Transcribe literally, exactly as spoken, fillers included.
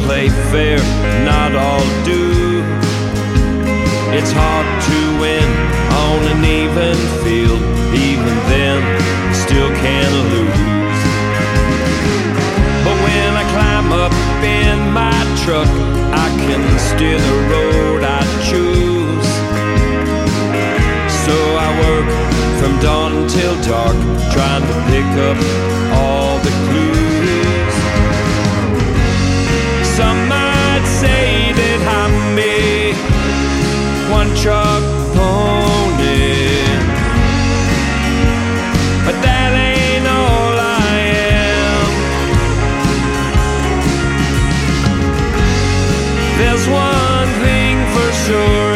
play fair, not all do. It's hard to win on an even field, even then, still can't lose. But when I climb up in my truck, I can steer the road I choose. So I work from dawn until dark, trying to pick up all the clues. Some might say that I'm me, one truck pony, but that ain't all I am. There's one thing for sure,